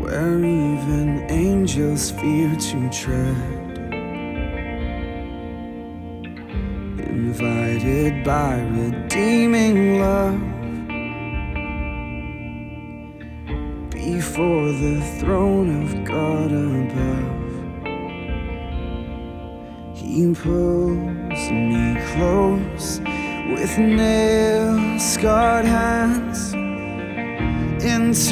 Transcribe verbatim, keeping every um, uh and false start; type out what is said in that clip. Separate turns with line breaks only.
where even angels fear to tread. Invited by redeeming love before the throne of God above. He pulls me close with nail-scarred hands into